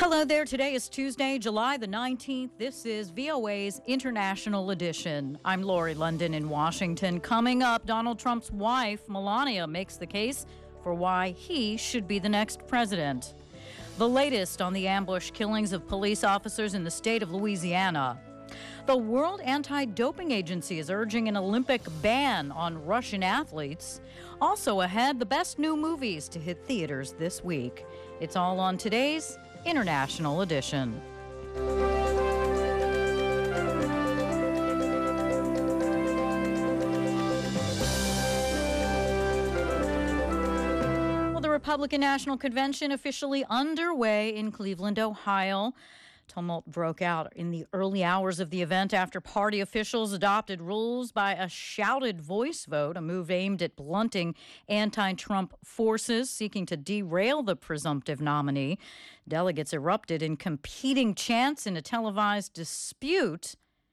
Hello there. Today is Tuesday, July the 19th. This is VOA's International Edition. I'm Lori London in Washington. Coming up, Donald Trump's wife, Melania, makes the case for why he should be the next president. The latest on the ambush killings of police officers in the state of Louisiana. The World Anti-Doping Agency is urging an Olympic ban on Russian athletes. Also ahead, the best new movies to hit theaters this week. It's all on today's International Edition. Well, the Republican National Convention officially underway in Cleveland, Ohio. Tumult broke out in the early hours of the event after party officials adopted rules by a shouted voice vote, a move aimed at blunting anti-Trump forces seeking to derail the presumptive nominee. Delegates erupted in competing chants in a televised dispute.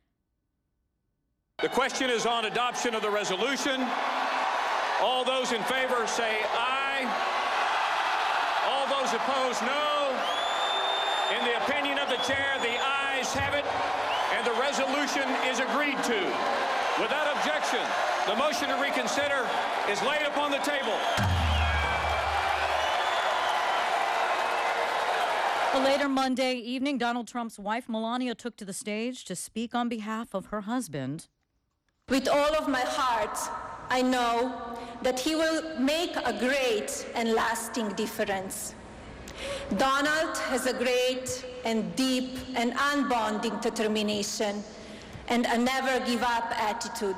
The question is on adoption of the resolution. All those in favor say aye. All those opposed, no. In the opinion of the chair, the ayes have it, and the resolution is agreed to. Without objection, the motion to reconsider is laid upon the table. Later Monday evening, Donald Trump's wife, Melania, took to the stage to speak on behalf of her husband. With all of my heart, I know that he will make a great and lasting difference. Donald has a great and deep and unbonding determination and a never-give-up attitude.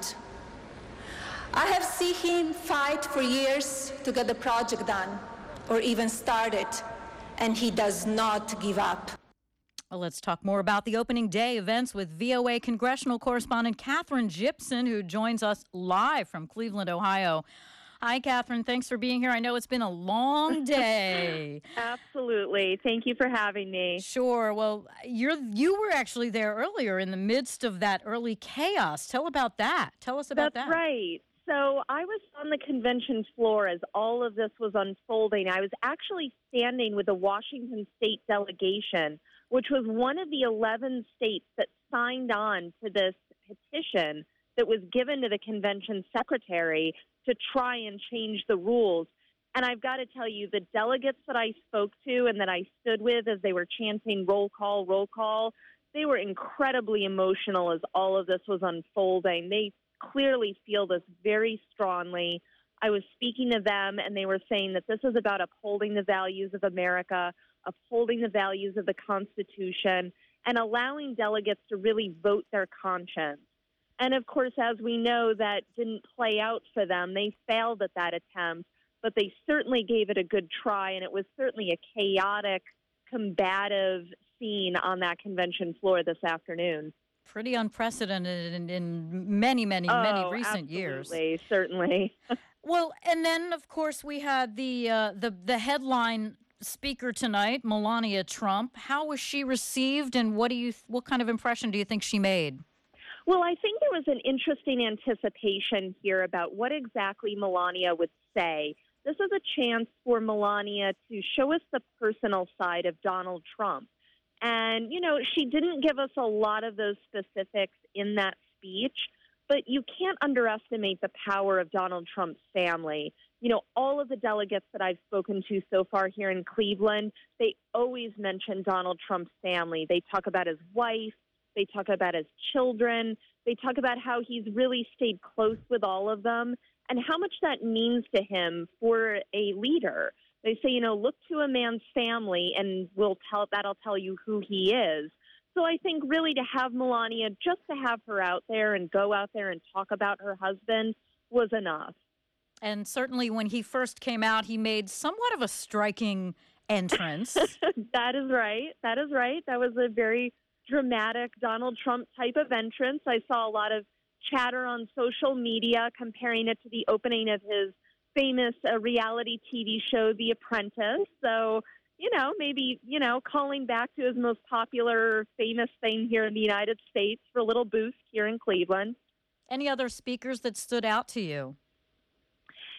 I have seen him fight for years to get the project done, or even started, and he does not give up. Well, let's talk more about the opening day events with VOA congressional correspondent Katherine Gypson, who joins us live from Cleveland, Ohio. Hi, Katherine. Thanks for being here. I know it's been a long day. Absolutely. Thank you for having me. Sure. Well, you were actually there earlier in the midst of that early chaos. Tell us about that. That's right. So I was on the convention floor as all of this was unfolding. I was actually standing with the Washington State delegation, which was one of the 11 states that signed on to this petition that was given to the convention secretary to try and change the rules. And I've got to tell you, the delegates that I spoke to and that I stood with as they were chanting roll call, they were incredibly emotional as all of this was unfolding. They clearly feel this very strongly. I was speaking to them, and they were saying that this is about upholding the values of America, upholding the values of the Constitution, and allowing delegates to really vote their conscience. And, of course, as we know, that didn't play out for them. They failed at that attempt, but they certainly gave it a good try, and it was certainly a chaotic, combative scene on that convention floor this afternoon. Pretty unprecedented in many recent years. Absolutely, certainly. Well, and then, of course, we had the headline speaker tonight, Melania Trump. How was she received, and what kind of impression do you think she made? Well, I think there was an interesting anticipation here about what exactly Melania would say. This is a chance for Melania to show us the personal side of Donald Trump. And, she didn't give us a lot of those specifics in that speech, but you can't underestimate the power of Donald Trump's family. All of the delegates that I've spoken to so far here in Cleveland, they always mention Donald Trump's family. They talk about his wife. They talk about his children. They talk about how he's really stayed close with all of them and how much that means to him for a leader. They say, look to a man's family and that'll tell you who he is. So I think really to have Melania, just to have her out there and go out there and talk about her husband was enough. And certainly when he first came out, he made somewhat of a striking entrance. That is right. That was a very dramatic Donald Trump type of entrance. I saw a lot of chatter on social media comparing it to the opening of his famous reality TV show, The Apprentice. So, maybe, calling back to his most popular, famous thing here in the United States for a little boost here in Cleveland. Any other speakers that stood out to you?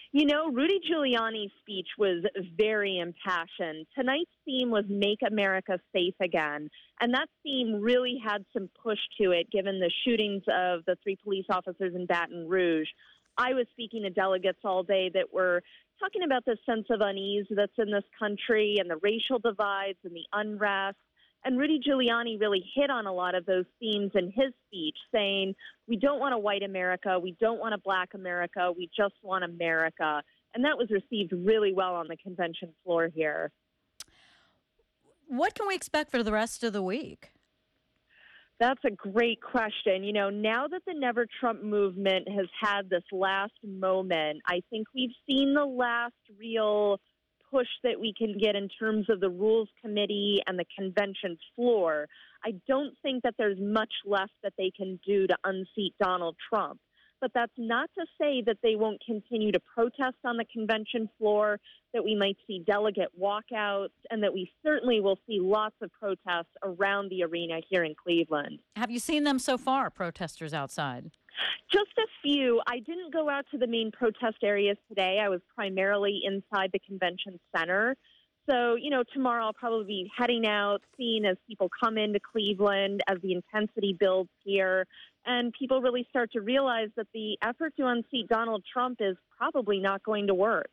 You know, Rudy Giuliani's speech was very impassioned. Tonight's theme was Make America Safe Again. And that theme really had some push to it, given the shootings of the 3 police officers in Baton Rouge. I was speaking to delegates all day that were talking about the sense of unease that's in this country and the racial divides and the unrest. And Rudy Giuliani really hit on a lot of those themes in his speech, saying, we don't want a white America, we don't want a black America, we just want America. And that was received really well on the convention floor here. What can we expect for the rest of the week? That's a great question. You know, now that the Never Trump movement has had this last moment, I think we've seen the last real push that we can get in terms of the Rules Committee and the convention floor. I don't think that there's much left that they can do to unseat Donald Trump. But that's not to say that they won't continue to protest on the convention floor, that we might see delegate walkouts, and that we certainly will see lots of protests around the arena here in Cleveland. Have you seen them so far, protesters outside? Just a few. I didn't go out to the main protest areas today. I was primarily inside the convention center. So, you know, tomorrow I'll probably be heading out, seeing as people come into Cleveland, as the intensity builds here, and people really start to realize that the effort to unseat Donald Trump is probably not going to work.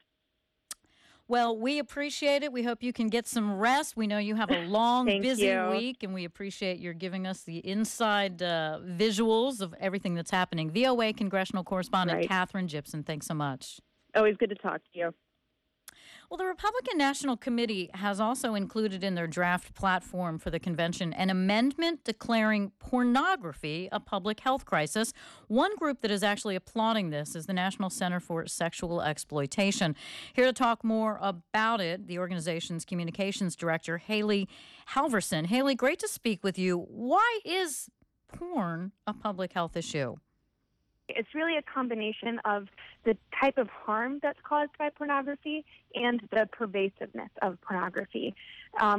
Well, we appreciate it. We hope you can get some rest. We know you have a long, busy week, and we appreciate your giving us the inside visuals of everything that's happening. VOA congressional correspondent Catherine Gibson, thanks so much. Always good to talk to you. Well, the Republican National Committee has also included in their draft platform for the convention an amendment declaring pornography a public health crisis. One group that is actually applauding this is the National Center for Sexual Exploitation. Here to talk more about it, the organization's communications director, Haley Halverson. Haley, great to speak with you. Why is porn a public health issue? It's really a combination of the type of harm that's caused by pornography and the pervasiveness of pornography. A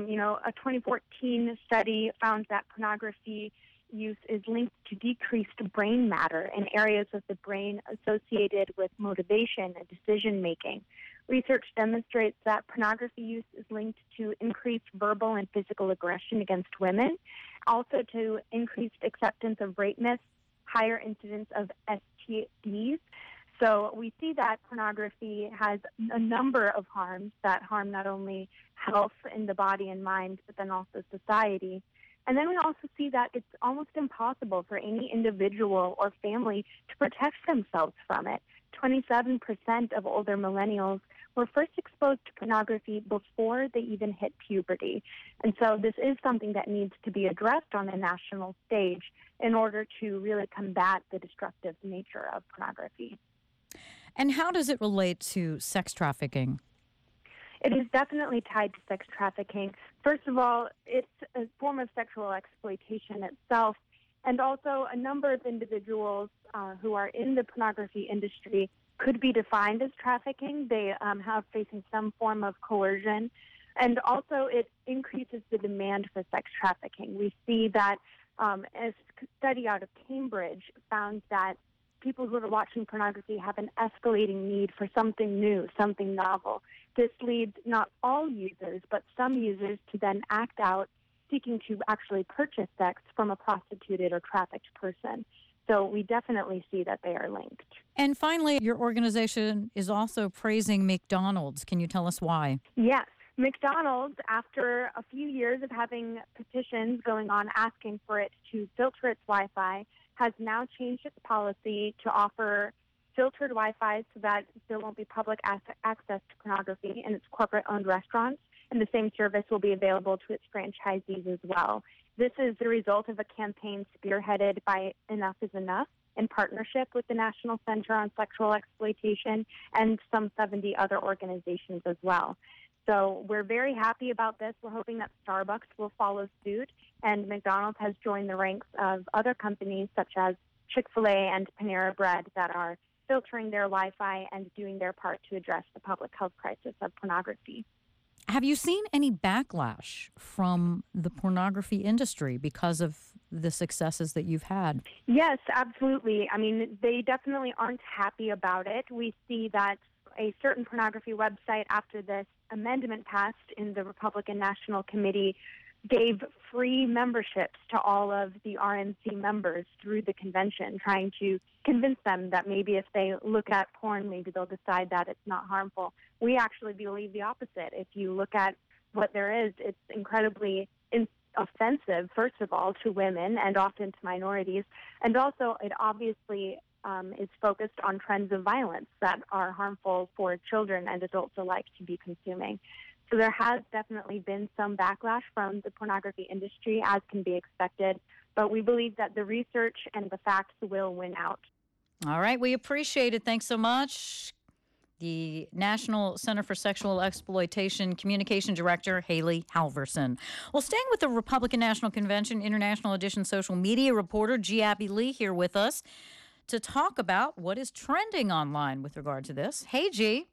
2014 study found that pornography use is linked to decreased brain matter in areas of the brain associated with motivation and decision-making. Research demonstrates that pornography use is linked to increased verbal and physical aggression against women, also to increased acceptance of rape myths, higher incidence of STDs. So we see that pornography has a number of harms that harm not only health in the body and mind, but then also society. And then we also see that it's almost impossible for any individual or family to protect themselves from it. 27% of older millennials were first exposed to pornography before they even hit puberty. And so this is something that needs to be addressed on a national stage in order to really combat the destructive nature of pornography. And how does it relate to sex trafficking? It is definitely tied to sex trafficking. First of all, it's a form of sexual exploitation itself, and also a number of individuals who are in the pornography industry could be defined as trafficking. They have facing some form of coercion, and also it increases the demand for sex trafficking. We see that a study out of Cambridge found that people who are watching pornography have an escalating need for something new, something novel. This leads not all users, but some users to then act out, seeking to actually purchase sex from a prostituted or trafficked person. So we definitely see that they are linked. And finally, your organization is also praising McDonald's. Can you tell us why? Yes. McDonald's, after a few years of having petitions going on asking for it to filter its Wi-Fi, has now changed its policy to offer filtered Wi-Fi so that there won't be public access to pornography in its corporate-owned restaurants, and the same service will be available to its franchisees as well. This is the result of a campaign spearheaded by Enough is Enough in partnership with the National Center on Sexual Exploitation and some 70 other organizations as well. So we're very happy about this. We're hoping that Starbucks will follow suit, and McDonald's has joined the ranks of other companies such as Chick-fil-A and Panera Bread that are filtering their Wi-Fi and doing their part to address the public health crisis of pornography. Have you seen any backlash from the pornography industry because of the successes that you've had? Yes, absolutely. I mean, they definitely aren't happy about it. We see that a certain pornography website, after this amendment passed in the Republican National Committee, gave free memberships to all of the RNC members through the convention, trying to convince them that maybe if they look at porn, maybe they'll decide that it's not harmful. We actually believe the opposite. If you look at what there is, it's incredibly offensive, first of all, to women and often to minorities. And also, it obviously is focused on trends of violence that are harmful for children and adults alike to be consuming. So there has definitely been some backlash from the pornography industry, as can be expected. But we believe that the research and the facts will win out. All right. We appreciate it. Thanks so much. The National Center for Sexual Exploitation Communication Director, Haley Halverson. Well, staying with the Republican National Convention International Edition social media reporter, G. Abby Lee, here with us to talk about what is trending online with regard to this. Hey, G.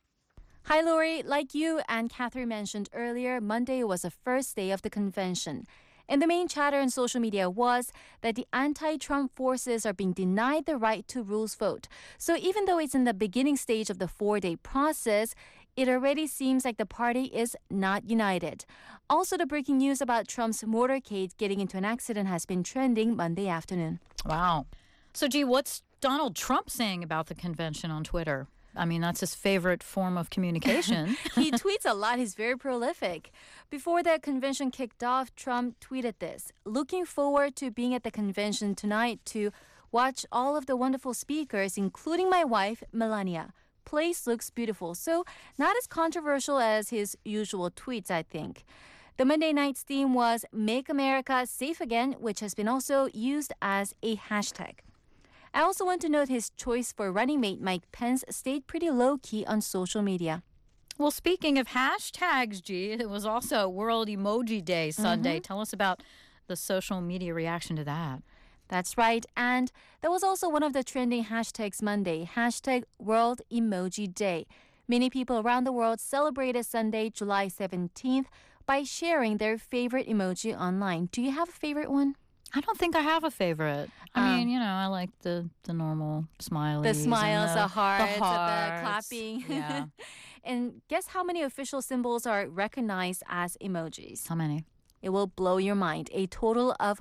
Hi, Lori. Like you and Catherine mentioned earlier, Monday was the first day of the convention. And the main chatter on social media was that the anti-Trump forces are being denied the right to rules vote. So even though it's in the beginning stage of the 4-day process, it already seems like the party is not united. Also, the breaking news about Trump's motorcade getting into an accident has been trending Monday afternoon. Wow. So, G, what's Donald Trump saying about the convention on Twitter? I mean, that's his favorite form of communication. He tweets a lot. He's very prolific. Before the convention kicked off, Trump tweeted this: "Looking forward to being at the convention tonight to watch all of the wonderful speakers, including my wife, Melania. Place looks beautiful." So not as controversial as his usual tweets, I think. The Monday night's theme was Make America Safe Again, which has been also used as a hashtag. I also want to note his choice for running mate Mike Pence stayed pretty low-key on social media. Well, speaking of hashtags, G, it was also World Emoji Day Sunday. Tell us about the social media reaction to that. That's right. And that was also one of the trending hashtags Monday, hashtag World Emoji Day. Many people around the world celebrated Sunday, July 17th, by sharing their favorite emoji online. Do you have a favorite one? I don't think I have a favorite. I mean, I like the normal smileys. The smiles, and the hearts, the hearts. clapping. Yeah. And guess how many official symbols are recognized as emojis? How many? It will blow your mind. A total of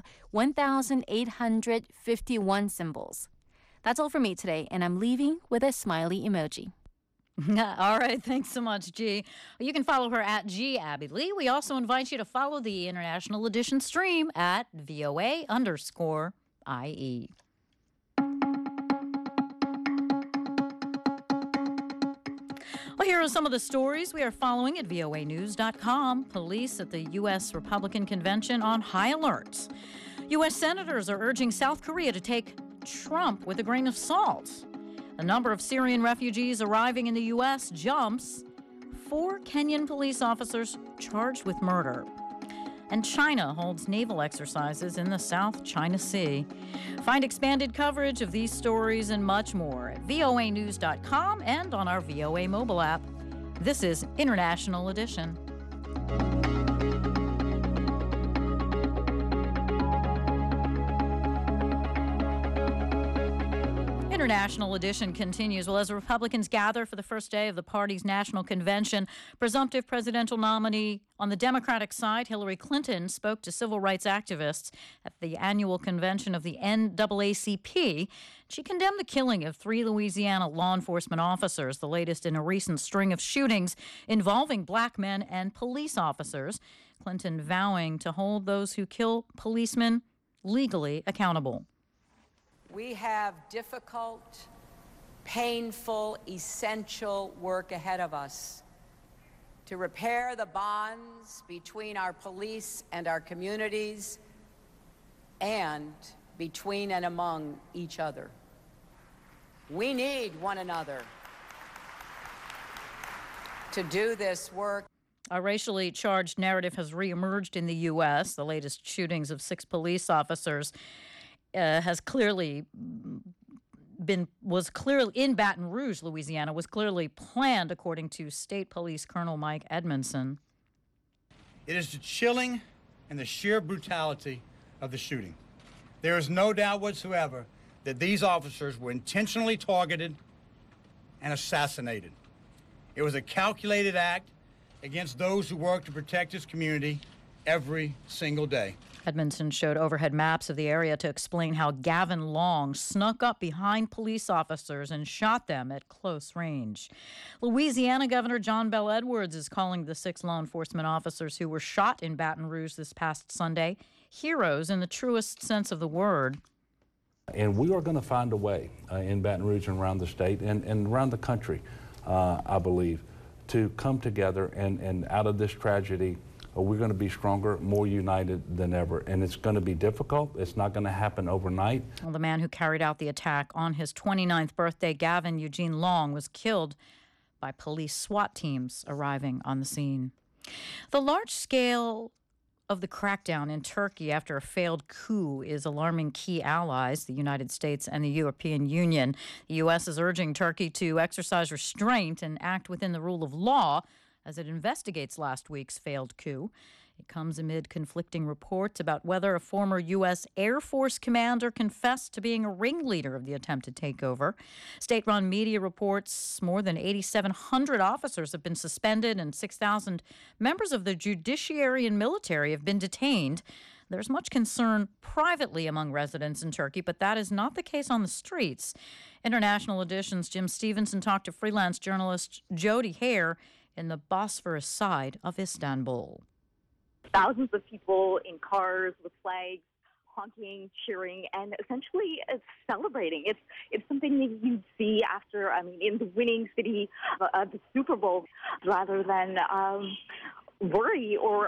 1,851 symbols. That's all for me today, and I'm leaving with a smiley emoji. All right. Thanks so much, G. You can follow her at G. Abby Lee. We also invite you to follow the International Edition stream at VOA_IE. Well, here are some of the stories we are following at voanews.com. Police at the U.S. Republican Convention on high alert. U.S. senators are urging South Korea to take Trump with a grain of salt. The number of Syrian refugees arriving in the U.S. jumps. 4 Kenyan police officers charged with murder. And China holds naval exercises in the South China Sea. Find expanded coverage of these stories and much more at voanews.com and on our VOA mobile app. This is International Edition. International Edition continues. Well, as Republicans gather for the first day of the party's national convention, presumptive presidential nominee on the Democratic side, Hillary Clinton, spoke to civil rights activists at the annual convention of the NAACP. She condemned the killing of 3 Louisiana law enforcement officers, the latest in a recent string of shootings involving black men and police officers. Clinton vowing to hold those who kill policemen legally accountable. We have difficult, painful, essential work ahead of us to repair the bonds between our police and our communities and between and among each other. We need one another to do this work. A racially charged narrative has reemerged in the U.S. The latest shootings of 6 police officers was clearly in Baton Rouge, Louisiana, was clearly planned, according to State Police Colonel Mike Edmondson. It is the chilling and the sheer brutality of the shooting. There is no doubt whatsoever that these officers were intentionally targeted and assassinated. It was a calculated act against those who work to protect his community every single day. Edmondson showed overhead maps of the area to explain how Gavin Long snuck up behind police officers and shot them at close range. Louisiana Governor John Bel Edwards is calling the 6 law enforcement officers who were shot in Baton Rouge this past Sunday heroes in the truest sense of the word. And we are going to find a way in Baton Rouge and around the state and around the country, I believe, to come together and out of this tragedy, we're going to be stronger, more united than ever. And it's going to be difficult. It's not going to happen overnight. Well, the man who carried out the attack on his 29th birthday, Gavin Eugene Long, was killed by police SWAT teams arriving on the scene. The large scale of the crackdown in Turkey after a failed coup is alarming key allies, the United States and the European Union. The U.S. is urging Turkey to exercise restraint and act within the rule of law as it investigates last week's failed coup. It comes amid conflicting reports about whether a former U.S. Air Force commander confessed to being a ringleader of the attempted takeover. State-run media reports more than 8,700 officers have been suspended and 6,000 members of the judiciary and military have been detained. There's much concern privately among residents in Turkey, but that is not the case on the streets. International Edition's Jim Stevenson talked to freelance journalist Jody Hare in the Bosphorus side of Istanbul. Thousands of people in cars with flags, honking, cheering, and essentially celebrating. It's something that you'd see after, in the winning city of the Super Bowl, rather than worry or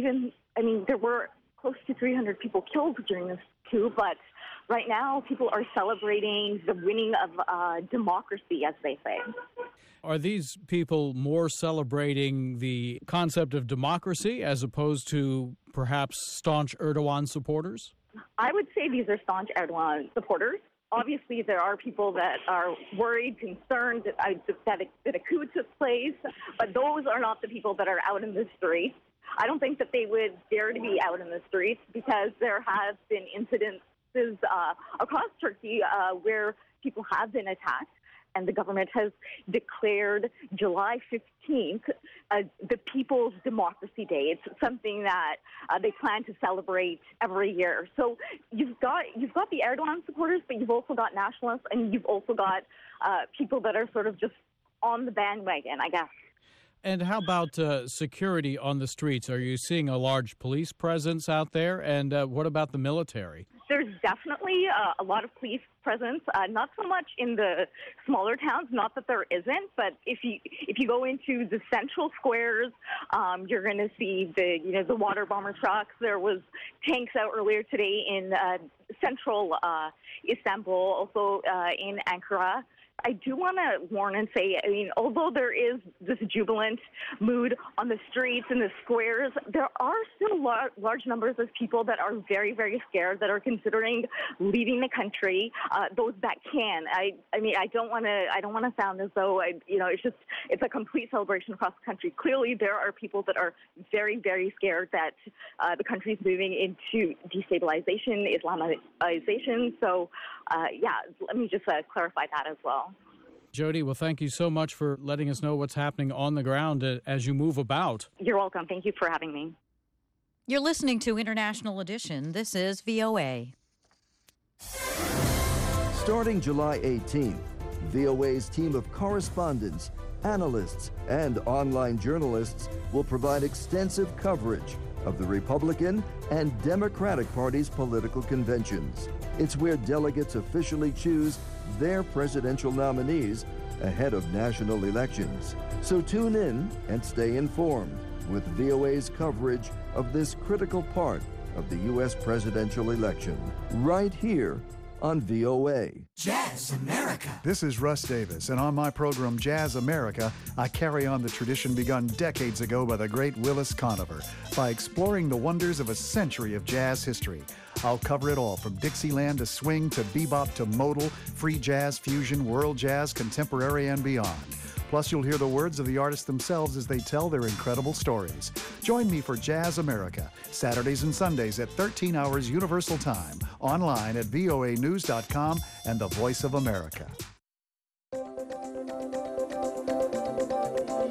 there were close to 300 people killed during this coup, but right now people are celebrating the winning of democracy, as they say. Are these people more celebrating the concept of democracy as opposed to perhaps staunch Erdogan supporters? I would say these are staunch Erdogan supporters. Obviously, there are people that are worried, concerned that a coup took place, but those are not the people that are out in the streets. I don't think that they would dare to be out in the streets because there have been incidences across Turkey where people have been attacked. And the government has declared July 15th the People's Democracy Day. It's something that they plan to celebrate every year. So you've got the Erdogan supporters, but you've also got nationalists, and you've also got people that are sort of just on the bandwagon, I guess. And how about security on the streets? Are you seeing a large police presence out there? And what about the military? There's definitely a lot of police presence, not so much in the smaller towns, not that there isn't, but if you go into the central squares, you're going to see the water bomber trucks. There was tanks out earlier today in central Istanbul, also in Ankara. I do want to warn and say, although there is this jubilant mood on the streets and the squares, there are still large numbers of people that are very, very scared, that are considering leaving the country. Those that can. I don't want to sound as though it's a complete celebration across the country. Clearly, there are people that are very, very scared that the country is moving into destabilization, Islamization. So, let me just clarify that as well. Jody, well, thank you so much for letting us know what's happening on the ground as you move about. You're welcome. Thank you for having me. You're listening to International Edition. This is VOA. Starting July 18th, VOA's team of correspondents, analysts, and online journalists will provide extensive coverage of the Republican and Democratic Party's political conventions. It's where delegates officially choose their presidential nominees ahead of national elections. So tune in and stay informed with VOA's coverage of this critical part of the U.S. presidential election, right here on VOA. Jazz America. This is Russ Davis, and on my program Jazz America, I carry on the tradition begun decades ago by the great Willis Conover by exploring the wonders of a century of jazz history. I'll cover it all, from Dixieland to swing to bebop to modal, free jazz, fusion, world jazz, contemporary, and beyond. Plus, you'll hear the words of the artists themselves as they tell their incredible stories. Join me for Jazz America, Saturdays and Sundays at 13 hours Universal Time, online at voanews.com and the Voice of America.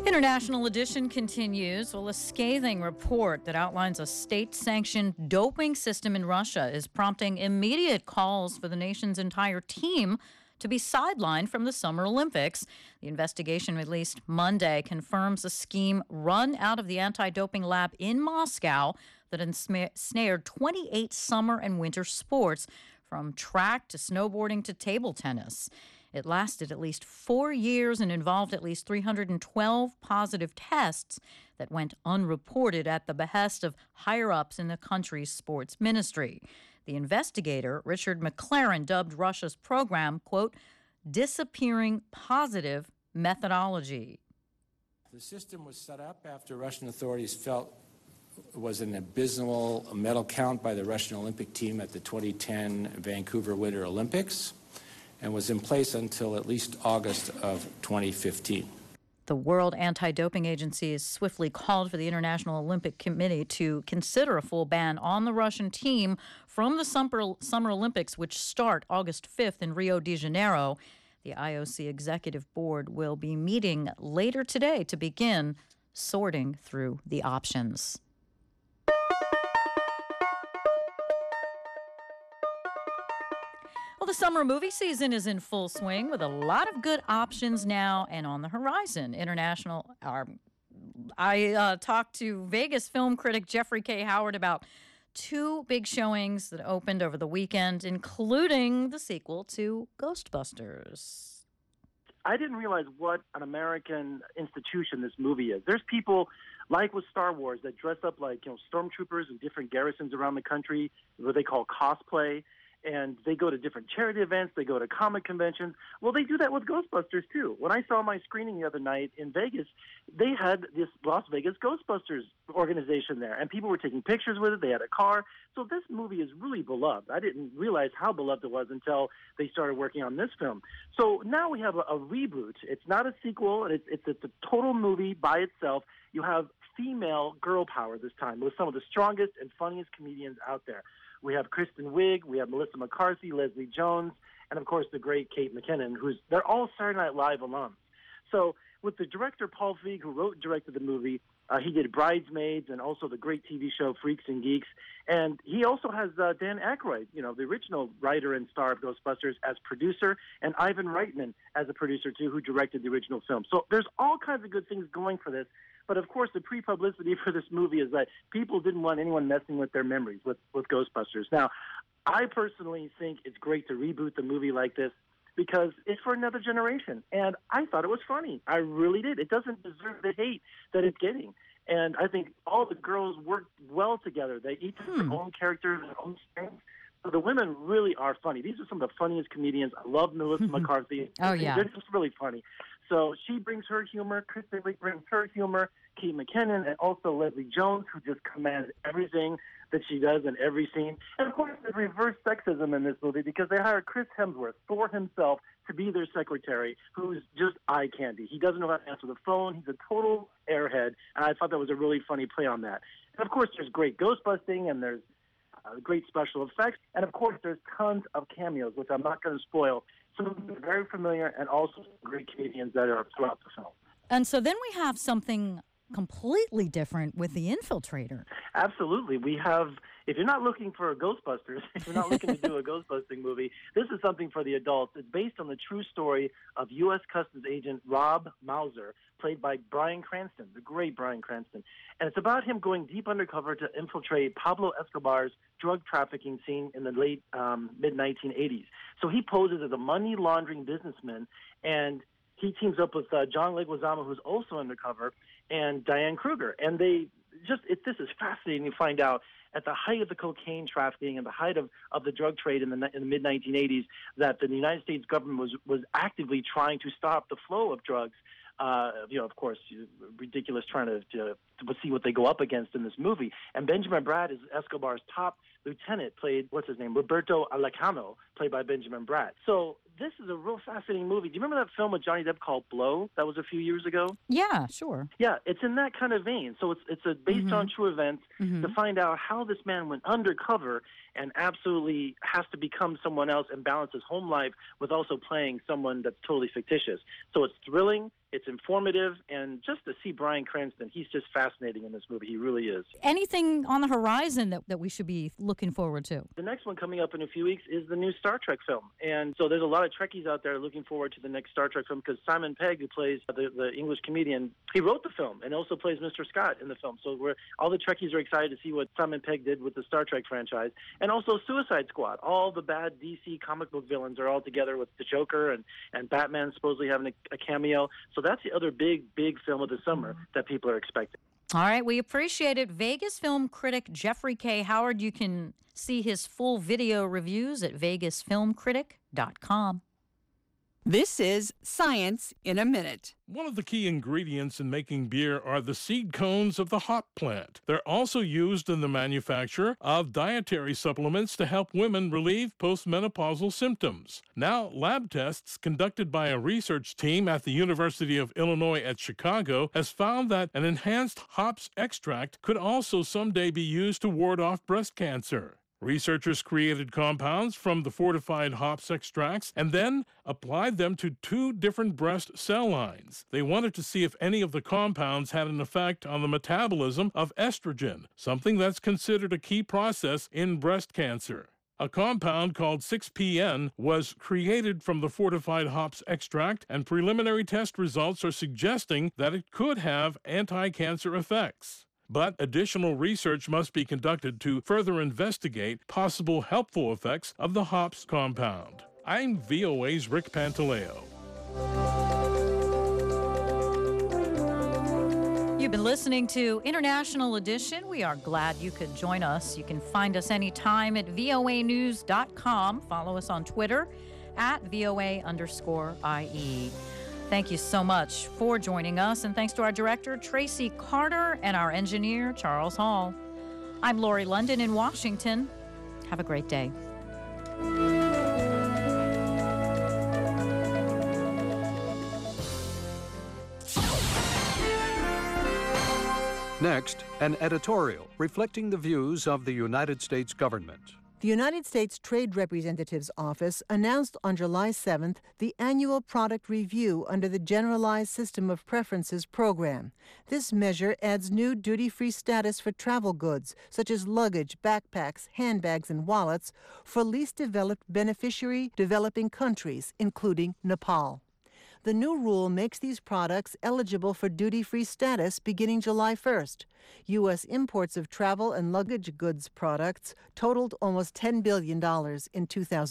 International Edition continues. Well, a scathing report that outlines a state-sanctioned doping system in Russia is prompting immediate calls for the nation's entire team to be sidelined from the Summer Olympics. The investigation released Monday confirms a scheme run out of the anti-doping lab in Moscow that ensnared 28 summer and winter sports, from track to snowboarding to table tennis. It lasted at least 4 years and involved at least 312 positive tests that went unreported at the behest of higher-ups in the country's sports ministry. The investigator, Richard McLaren, dubbed Russia's program, quote, disappearing positive methodology. The system was set up after Russian authorities felt it was an abysmal medal count by the Russian Olympic team at the 2010 Vancouver Winter Olympics, and was in place until at least August of 2015. The World Anti-Doping Agency has swiftly called for the International Olympic Committee to consider a full ban on the Russian team from the Summer Olympics, which start August 5th in Rio de Janeiro. The IOC Executive Board will be meeting later today to begin sorting through the options. Well, the summer movie season is in full swing with a lot of good options now and on the horizon. I talked to Vegas film critic Jeffrey K. Howard about two big showings that opened over the weekend, including the sequel to Ghostbusters. I didn't realize what an American institution this movie is. There's people, like with Star Wars, that dress up like stormtroopers in different garrisons around the country, what they call cosplay. And they go to different charity events, they go to comic conventions. Well, they do that with Ghostbusters, too. When I saw my screening the other night in Vegas, they had this Las Vegas Ghostbusters organization there, and people were taking pictures with it. They had a car. So this movie is really beloved. I didn't realize how beloved it was until they started working on this film. So now we have a reboot. It's not a sequel. It's a total movie by itself. You have female girl power this time with some of the strongest and funniest comedians out there. We have Kristen Wiig, we have Melissa McCarthy, Leslie Jones, and of course the great Kate McKinnon, they're all Saturday Night Live alums. So with the director Paul Feig, who wrote and directed the movie, he did Bridesmaids and also the great TV show Freaks and Geeks. And he also has Dan Aykroyd, the original writer and star of Ghostbusters, as producer, and Ivan Reitman as a producer too, who directed the original film. So there's all kinds of good things going for this. But, of course, the pre-publicity for this movie is that people didn't want anyone messing with their memories with Ghostbusters. Now, I personally think it's great to reboot the movie like this because it's for another generation. And I thought it was funny. I really did. It doesn't deserve the hate that it's getting. And I think all the girls worked well together. They each have their own characters, their own strengths. So the women really are funny. These are some of the funniest comedians. I love Melissa McCarthy. Oh, yeah. They're just really funny. So she brings her humor, Kristen Wiig brings her humor, Kate McKinnon, and also Leslie Jones, who just commands everything that she does in every scene. And, of course, there's reverse sexism in this movie because they hired Chris Hemsworth, Thor himself, to be their secretary, who's just eye candy. He doesn't know how to answer the phone. He's a total airhead, and I thought that was a really funny play on that. And, of course, there's great ghostbusting, and there's great special effects, and, of course, there's tons of cameos, which I'm not going to spoil. Some of them are very familiar, and also great comedians that are throughout the film. And so then we have something completely different with The Infiltrator. Absolutely. We have, if you're not looking for a Ghostbusters, if you're not looking to do a Ghostbusting movie, this is something for the adults. It's based on the true story of U.S. Customs agent Rob Mauser, played by Bryan Cranston, the great Bryan Cranston. And it's about him going deep undercover to infiltrate Pablo Escobar's drug trafficking scene in the late mid-1980s. So he poses as a money laundering businessman, and he teams up with John Leguizamo, who's also undercover, and Diane Kruger. And this is fascinating to find out at the height of the cocaine trafficking and the height of the drug trade in the mid-1980s that the United States government was actively trying to stop the flow of drugs. Of course, ridiculous trying to see what they go up against in this movie. And Benjamin Bratt is Escobar's top lieutenant, Roberto Alacano, played by Benjamin Bratt. So this is a real fascinating movie. Do you remember that film with Johnny Depp called Blow? That was a few years ago. Yeah, sure. Yeah, it's in that kind of vein. So it's based on true events to find out how this man went undercover and absolutely has to become someone else and balance his home life with also playing someone that's totally fictitious. So it's thrilling, it's informative, and just to see Bryan Cranston, he's just fascinating in this movie. He really is. Anything on the horizon that we should be looking forward to? The next one coming up in a few weeks is the new Star Trek film. And so there's a lot of Trekkies out there looking forward to the next Star Trek film because Simon Pegg, who plays the English comedian, he wrote the film and also plays Mr. Scott in the film. So all the Trekkies are excited to see what Simon Pegg did with the Star Trek franchise. And also Suicide Squad. All the bad DC comic book villains are all together with the Joker and Batman supposedly having a cameo. So that's the other big film of the summer that people are expecting. All right, we appreciate it. Vegas film critic Jeffrey K. Howard. You can see his full video reviews at vegasfilmcritic.com. This is Science in a Minute. One of the key ingredients in making beer are the seed cones of the hop plant. They're also used in the manufacture of dietary supplements to help women relieve postmenopausal symptoms. Now, lab tests conducted by a research team at the University of Illinois at Chicago has found that an enhanced hops extract could also someday be used to ward off breast cancer. Researchers created compounds from the fortified hops extracts and then applied them to 2 different breast cell lines. They wanted to see if any of the compounds had an effect on the metabolism of estrogen, something that's considered a key process in breast cancer. A compound called 6-PN was created from the fortified hops extract, and preliminary test results are suggesting that it could have anti-cancer effects. But additional research must be conducted to further investigate possible helpful effects of the hops compound. I'm VOA's Rick Pantaleo. You've been listening to International Edition. We are glad you could join us. You can find us anytime at voanews.com. Follow us on Twitter at VOA_IE. Thank you so much for joining us, and thanks to our director, Tracy Carter, and our engineer, Charles Hall. I'm Lori London in Washington. Have a great day. Next, an editorial reflecting the views of the United States government. The United States Trade Representative's Office announced on July 7th the annual product review under the Generalized System of Preferences program. This measure adds new duty-free status for travel goods, such as luggage, backpacks, handbags, and wallets, for least developed beneficiary developing countries, including Nepal. The new rule makes these products eligible for duty-free status beginning July 1st. U.S. imports of travel and luggage goods products totaled almost $10 billion in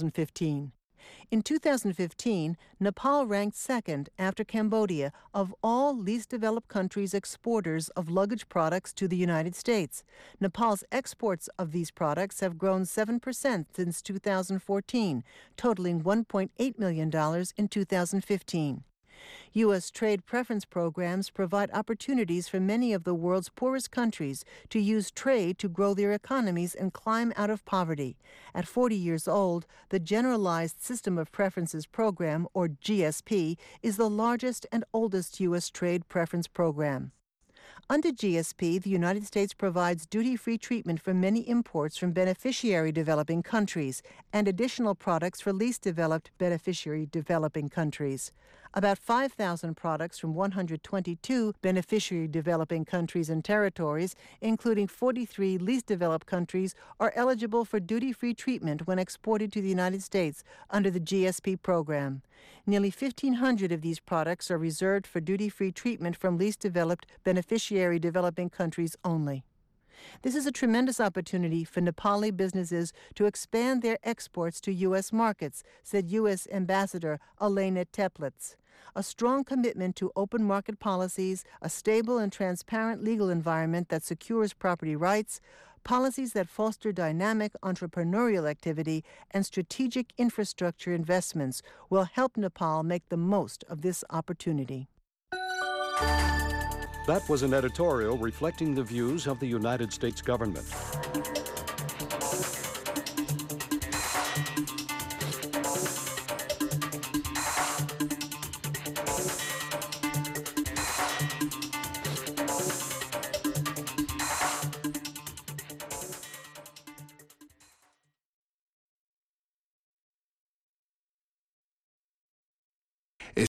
2015. In 2015, Nepal ranked second after Cambodia of all least developed countries' exporters of luggage products to the United States. Nepal's exports of these products have grown 7% since 2014, totaling $1.8 million in 2015. U.S. trade preference programs provide opportunities for many of the world's poorest countries to use trade to grow their economies and climb out of poverty. At 40 years old, the Generalized System of Preferences program, or GSP, is the largest and oldest U.S. trade preference program. Under GSP, the United States provides duty-free treatment for many imports from beneficiary developing countries and additional products for least developed beneficiary developing countries. About 5,000 products from 122 beneficiary developing countries and territories, including 43 least developed countries, are eligible for duty-free treatment when exported to the United States under the GSP program. Nearly 1,500 of these products are reserved for duty-free treatment from least developed beneficiary developing countries only. This is a tremendous opportunity for Nepali businesses to expand their exports to U.S. markets, said U.S. Ambassador Elena Teplitz. A strong commitment to open market policies, a stable and transparent legal environment that secures property rights, policies that foster dynamic entrepreneurial activity, and strategic infrastructure investments will help Nepal make the most of this opportunity. That was an editorial reflecting the views of the United States government.